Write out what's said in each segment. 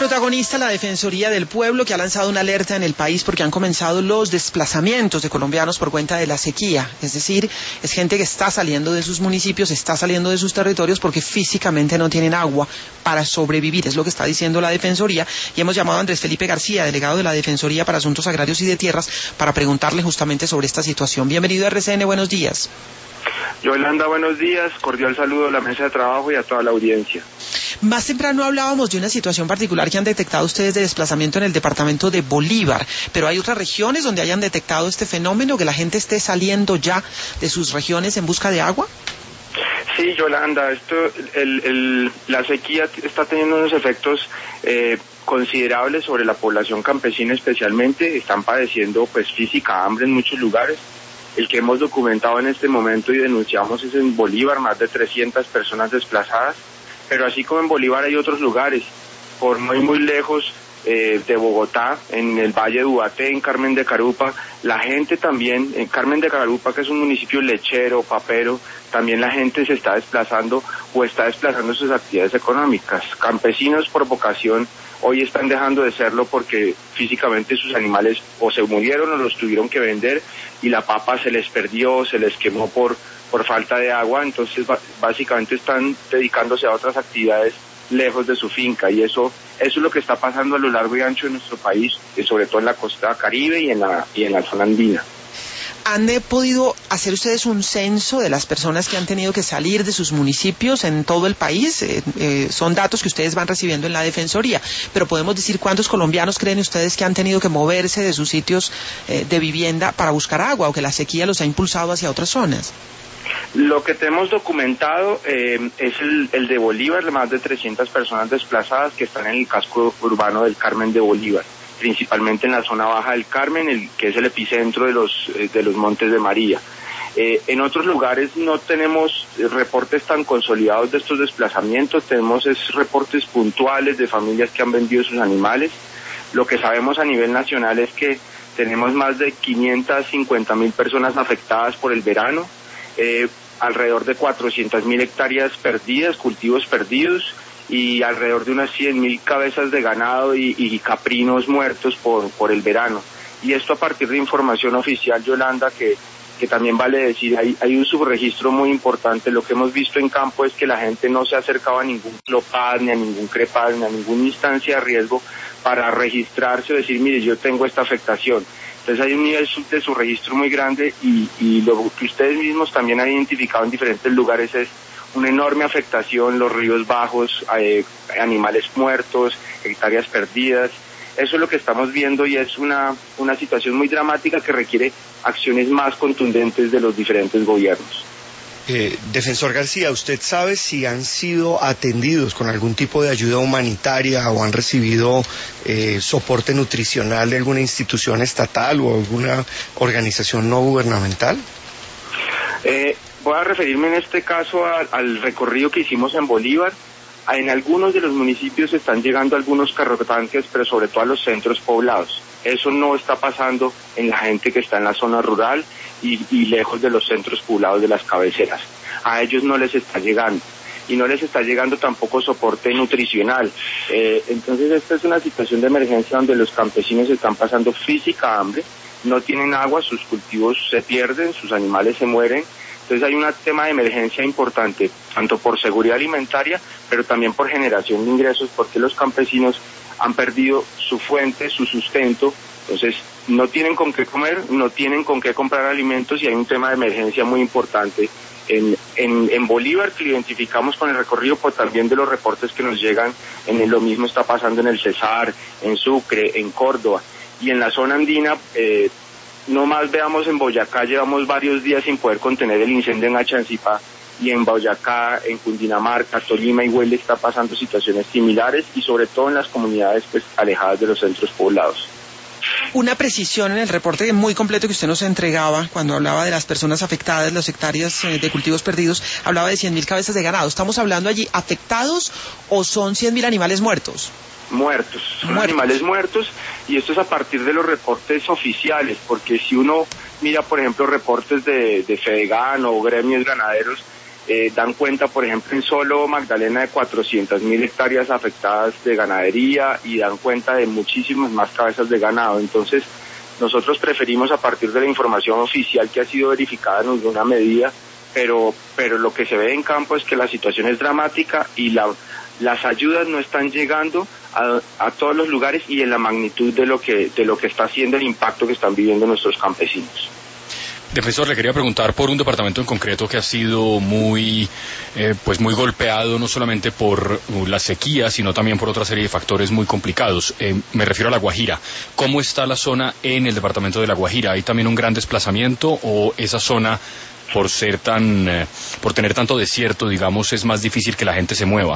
protagonista la Defensoría del Pueblo, que ha lanzado una alerta en el país porque han comenzado los desplazamientos de colombianos por cuenta de la sequía. Es decir, es gente que está saliendo de sus municipios, está saliendo de sus territorios porque físicamente no tienen agua para sobrevivir. Es lo que está diciendo la Defensoría. Y hemos llamado a Andrés Felipe García, delegado de la Defensoría para Asuntos Agrarios y de Tierras, para preguntarle justamente sobre esta situación. Bienvenido a RCN, buenos días. Yolanda, buenos días, cordial saludo a la mesa de trabajo y a toda la audiencia. Más temprano hablábamos de una situación particular que han detectado ustedes de desplazamiento en el departamento de Bolívar, pero hay otras regiones donde hayan detectado este fenómeno, que la gente esté saliendo ya de sus regiones en busca de agua. Sí, Yolanda, la sequía está teniendo unos efectos considerables sobre la población campesina, especialmente están padeciendo física hambre en muchos lugares. El que hemos documentado en este momento y denunciamos es en Bolívar, más de 300 personas desplazadas, pero así como en Bolívar hay otros lugares, por muy lejos de Bogotá, en el Valle de Ubaté, en Carmen de Carupa, la gente también, en Carmen de Carupa, que es un municipio lechero, papero, también la gente se está desplazando o está desplazando sus actividades económicas. Campesinos por vocación hoy están dejando de serlo porque físicamente sus animales o se murieron o los tuvieron que vender y la papa se les perdió, se les quemó por falta de agua, entonces básicamente están dedicándose a otras actividades lejos de su finca, y eso es lo que está pasando a lo largo y ancho de nuestro país, y sobre todo en la costa caribe y en la zona andina. ¿Han podido hacer ustedes un censo de las personas que han tenido que salir de sus municipios en todo el país? Son datos que ustedes van recibiendo en la Defensoría, pero podemos decir cuántos colombianos creen ustedes que han tenido que moverse de sus sitios de vivienda para buscar agua, o que la sequía los ha impulsado hacia otras zonas. Lo que tenemos documentado es el de Bolívar, más de 300 personas desplazadas que están en el casco urbano del Carmen de Bolívar, principalmente en la zona baja del Carmen, que es el epicentro de los Montes de María. En otros lugares no tenemos reportes tan consolidados de estos desplazamientos, tenemos reportes puntuales de familias que han vendido sus animales. Lo que sabemos a nivel nacional es que tenemos más de 550.000 personas afectadas por el verano, alrededor de 400.000 hectáreas perdidas, cultivos perdidos, y alrededor de unas 100.000 cabezas de ganado y caprinos muertos por el verano. Y esto a partir de información oficial, Yolanda, que también vale decir, hay un subregistro muy importante. Lo que hemos visto en campo es que la gente no se acercaba a ningún CLOPAD, ni a ningún CREPAD, ni a ninguna instancia de riesgo para registrarse o decir, mire, yo tengo esta afectación. Entonces hay un nivel de subregistro muy grande, y lo que ustedes mismos también han identificado en diferentes lugares es una enorme afectación, los ríos bajos, animales muertos, hectáreas perdidas. Eso es lo que estamos viendo, y es una situación muy dramática que requiere acciones más contundentes de los diferentes gobiernos. Defensor García, ¿usted sabe si han sido atendidos con algún tipo de ayuda humanitaria o han recibido soporte nutricional de alguna institución estatal o alguna organización no gubernamental? Voy a referirme en este caso al recorrido que hicimos en Bolívar. En algunos de los municipios están llegando algunos carrotanques, pero sobre todo a los centros poblados. Eso no está pasando en la gente que está en la zona rural y lejos de los centros poblados de las cabeceras. A ellos no les está llegando, y no les está llegando tampoco soporte nutricional. Entonces esta es una situación de emergencia donde los campesinos están pasando física hambre, no tienen agua, sus cultivos se pierden, sus animales se mueren. Entonces hay un tema de emergencia importante, tanto por seguridad alimentaria, pero también por generación de ingresos, porque los campesinos han perdido su fuente, su sustento. Entonces no tienen con qué comer, no tienen con qué comprar alimentos, y hay un tema de emergencia muy importante en Bolívar, que lo identificamos con el recorrido, pues también de los reportes que nos llegan. Lo mismo está pasando en el Cesar, en Sucre, en Córdoba, y en la zona andina. No más veamos en Boyacá, llevamos varios días sin poder contener el incendio en Achancipá, y en Boyacá, en Cundinamarca, Tolima y Huila está pasando situaciones similares, y sobre todo en las comunidades alejadas de los centros poblados. Una precisión en el reporte muy completo que usted nos entregaba cuando hablaba de las personas afectadas, las hectáreas de cultivos perdidos, hablaba de 100.000 cabezas de ganado. ¿Estamos hablando allí afectados o son 100.000 animales muertos? Muertos, son animales muertos, y esto es a partir de los reportes oficiales, porque si uno mira, por ejemplo, reportes de Fedegan o gremios ganaderos, dan cuenta, por ejemplo, en solo Magdalena de 400.000 hectáreas afectadas de ganadería y dan cuenta de muchísimas más cabezas de ganado. Entonces, nosotros preferimos, a partir de la información oficial que ha sido verificada en alguna medida, pero lo que se ve en campo es que la situación es dramática y las ayudas no están llegando a todos los lugares y en la magnitud de lo que está haciendo el impacto que están viviendo nuestros campesinos. Defensor, le quería preguntar por un departamento en concreto que ha sido muy golpeado, no solamente por la sequía, sino también por otra serie de factores muy complicados. Me refiero a La Guajira. ¿Cómo está la zona en el departamento de La Guajira? ¿Hay también un gran desplazamiento o esa zona, por tener tanto desierto, digamos, es más difícil que la gente se mueva?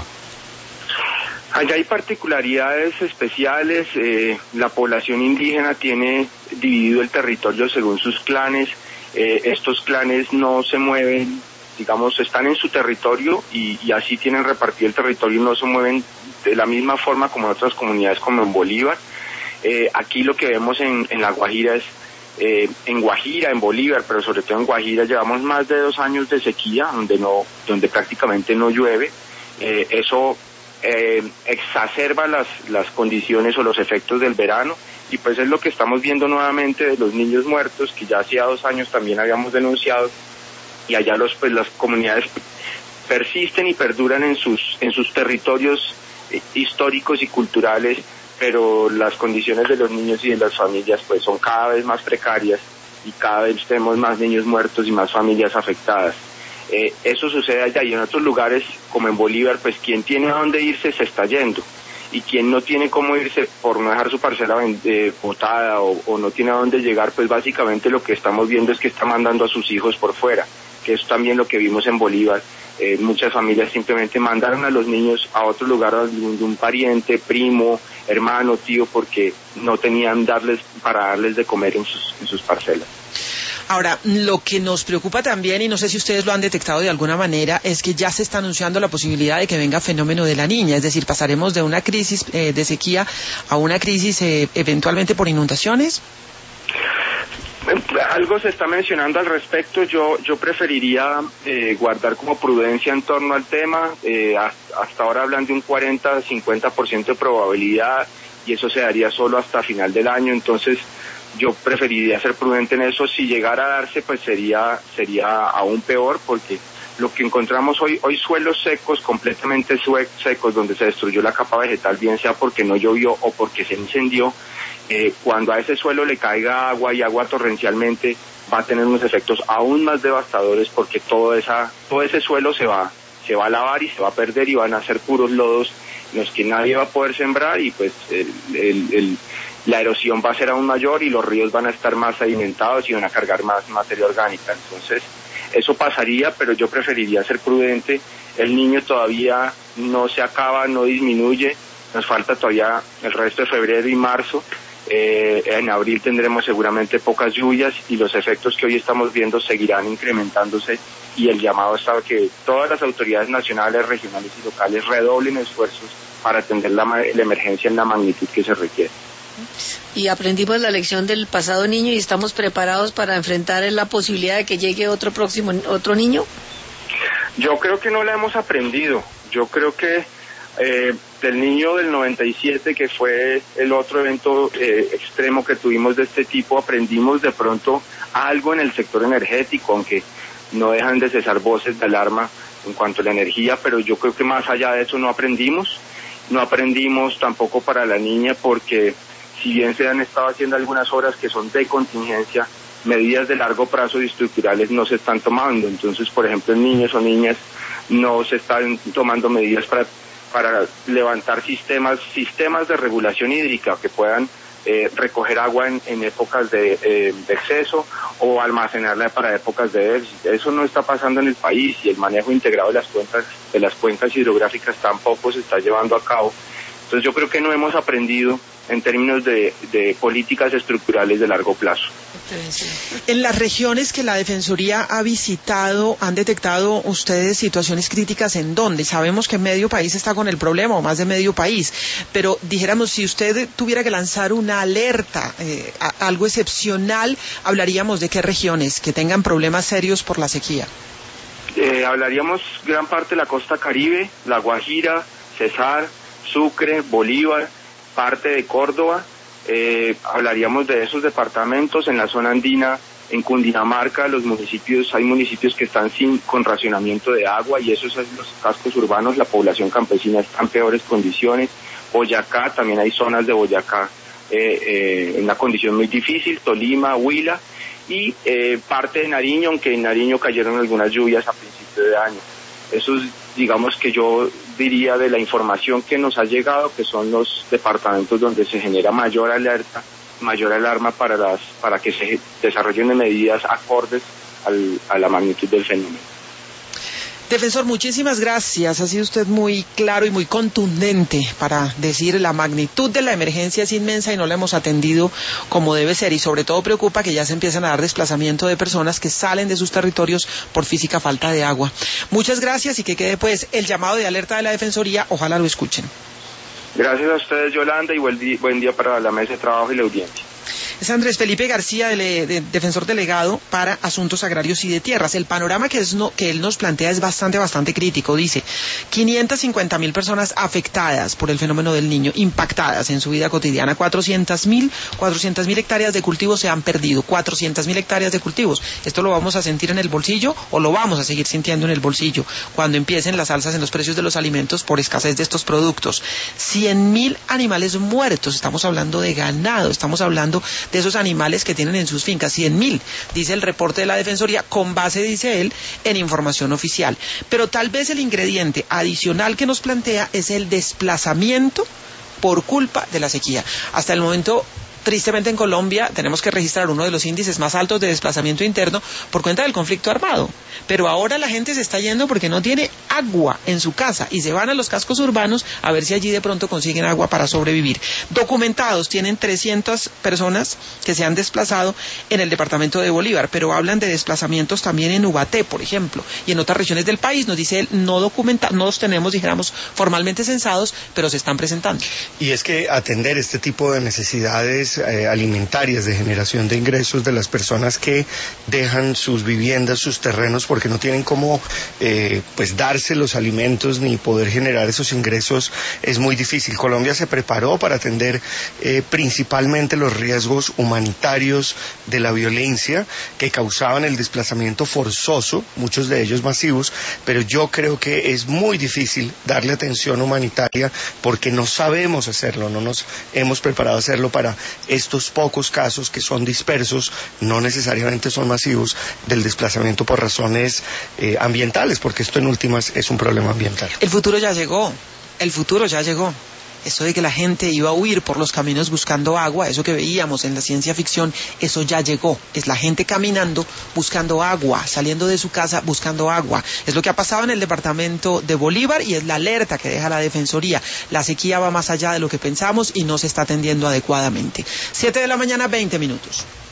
Allá hay particularidades especiales. La población indígena tiene dividido el territorio según sus clanes. Estos clanes no se mueven, digamos, están en su territorio y así tienen repartido el territorio y no se mueven de la misma forma como en otras comunidades como en Bolívar. Aquí lo que vemos en La Guajira es, en Guajira, en Bolívar, pero sobre todo en Guajira, llevamos más de 2 años de sequía donde prácticamente no llueve. Eso exacerba las condiciones o los efectos del verano. Y pues es lo que estamos viendo nuevamente de los niños muertos, que ya hacía 2 años también habíamos denunciado, y allá las comunidades persisten y perduran en sus territorios históricos y culturales, pero las condiciones de los niños y de las familias pues son cada vez más precarias y cada vez tenemos más niños muertos y más familias afectadas. Eso sucede allá, y en otros lugares como en Bolívar, pues quien tiene a dónde irse se está yendo. Y quien no tiene cómo irse por no dejar su parcela botada o no tiene a dónde llegar, pues básicamente lo que estamos viendo es que está mandando a sus hijos por fuera, que es también lo que vimos en Bolívar. Muchas familias simplemente mandaron a los niños a otro lugar de un pariente, primo, hermano, tío, porque no tenían para darles de comer en sus parcelas. Ahora, lo que nos preocupa también, y no sé si ustedes lo han detectado de alguna manera, es que ya se está anunciando la posibilidad de que venga fenómeno de la Niña, es decir, pasaremos de una crisis de sequía a una crisis eventualmente por inundaciones. Algo se está mencionando al respecto. Yo preferiría guardar como prudencia en torno al tema. Hasta ahora hablan de un 40-50% de probabilidad y eso se daría solo hasta final del año, entonces yo preferiría ser prudente en eso. Si llegara a darse, pues sería aún peor, porque lo que encontramos hoy suelos secos, completamente secos, donde se destruyó la capa vegetal, bien sea porque no llovió o porque se incendió. Cuando a ese suelo le caiga agua y agua torrencialmente, va a tener unos efectos aún más devastadores, porque todo ese suelo se va a lavar y se va a perder y van a ser puros lodos en los que nadie va a poder sembrar, y pues la erosión va a ser aún mayor y los ríos van a estar más sedimentados y van a cargar más materia orgánica. Entonces eso pasaría, pero yo preferiría ser prudente. El Niño todavía no se acaba, no disminuye, nos falta todavía el resto de febrero y marzo. En abril tendremos seguramente pocas lluvias y los efectos que hoy estamos viendo seguirán incrementándose, y el llamado está a que todas las autoridades nacionales, regionales y locales redoblen esfuerzos para atender la emergencia en la magnitud que se requiere. Y aprendimos la lección del pasado Niño y estamos preparados para enfrentar la posibilidad de que llegue otro niño. Yo creo que no la hemos aprendido. Yo creo que del Niño del 97, que fue el otro evento extremo que tuvimos de este tipo, aprendimos de pronto algo en el sector energético, aunque no dejan de cesar voces de alarma en cuanto a la energía, pero yo creo que más allá de eso no aprendimos tampoco para la Niña, porque si bien se han estado haciendo algunas obras que son de contingencia, medidas de largo plazo y estructurales no se están tomando. Entonces, por ejemplo, en niños o niñas no se están tomando medidas para levantar sistemas de regulación hídrica que puedan recoger agua en épocas de exceso o almacenarla para épocas de déficit. Eso no está pasando en el país, y el manejo integrado de las cuencas hidrográficas tampoco se está llevando a cabo. Entonces yo creo que no hemos aprendido en términos de políticas estructurales de largo plazo. En las regiones que la Defensoría ha visitado, ¿han detectado ustedes situaciones críticas en dónde? Sabemos que medio país está con el problema, o más de medio país, pero dijéramos, si usted tuviera que lanzar una alerta, algo excepcional, hablaríamos de qué regiones que tengan problemas serios por la sequía. Hablaríamos gran parte de la costa Caribe, La Guajira, Cesar, Sucre, Bolívar, parte de Córdoba. Hablaríamos de esos departamentos. En la zona andina, en Cundinamarca, hay municipios que están con racionamiento de agua, y esos son los cascos urbanos. La población campesina está en peores condiciones. Boyacá, también hay zonas de Boyacá en una condición muy difícil. Tolima, Huila y parte de Nariño, aunque en Nariño cayeron algunas lluvias a principio de año. Eso es, digamos, que yo diría de la información que nos ha llegado, que son los departamentos donde se genera mayor alerta, mayor alarma para que se desarrollen medidas acordes a la magnitud del fenómeno. Defensor, muchísimas gracias. Ha sido usted muy claro y muy contundente para decir la magnitud de la emergencia es inmensa y no la hemos atendido como debe ser, y sobre todo preocupa que ya se empiezan a dar desplazamiento de personas que salen de sus territorios por física falta de agua. Muchas gracias, y que quede pues el llamado de alerta de la Defensoría, ojalá lo escuchen. Gracias a ustedes, Yolanda, y buen día para la mesa de trabajo y la audiencia. Es Andrés Felipe García, defensor delegado para Asuntos Agrarios y de Tierras. El panorama que él nos plantea es bastante crítico. Dice, 550.000 personas afectadas por el fenómeno del Niño, impactadas en su vida cotidiana. 400.000 hectáreas de cultivos se han perdido. 400.000 hectáreas de cultivos. Esto lo vamos a sentir en el bolsillo, o lo vamos a seguir sintiendo en el bolsillo cuando empiecen las alzas en los precios de los alimentos por escasez de estos productos. 100.000 animales muertos. Estamos hablando de ganado, estamos hablando de esos animales que tienen en sus fincas. 100.000, dice el reporte de la Defensoría, con base, dice él, en información oficial. Pero tal vez el ingrediente adicional que nos plantea es el desplazamiento por culpa de la sequía. Hasta el momento, tristemente, en Colombia tenemos que registrar uno de los índices más altos de desplazamiento interno por cuenta del conflicto armado. Pero ahora la gente se está yendo porque no tiene agua en su casa y se van a los cascos urbanos a ver si allí de pronto consiguen agua para sobrevivir. Documentados tienen 300 personas que se han desplazado en el departamento de Bolívar, pero hablan de desplazamientos también en Ubaté, por ejemplo, y en otras regiones del país. Nos dice él, no los tenemos, dijéramos, formalmente censados, pero se están presentando. Y es que atender este tipo de necesidades alimentarias, de generación de ingresos de las personas que dejan sus viviendas, sus terrenos, porque no tienen cómo pues darse los alimentos ni poder generar esos ingresos, es muy difícil. Colombia se preparó para atender principalmente los riesgos humanitarios de la violencia que causaban el desplazamiento forzoso, muchos de ellos masivos, pero yo creo que es muy difícil darle atención humanitaria porque no sabemos hacerlo, no nos hemos preparado a hacerlo para estos pocos casos que son dispersos, no necesariamente son masivos, del desplazamiento por razones ambientales, porque esto en últimas es un problema ambiental. El futuro ya llegó. Eso de que la gente iba a huir por los caminos buscando agua, eso que veíamos en la ciencia ficción, eso ya llegó. Es la gente caminando buscando agua, saliendo de su casa buscando agua. Es lo que ha pasado en el departamento de Bolívar y es la alerta que deja la Defensoría. La sequía va más allá de lo que pensamos y no se está atendiendo adecuadamente. 7 de la mañana, 20 minutos.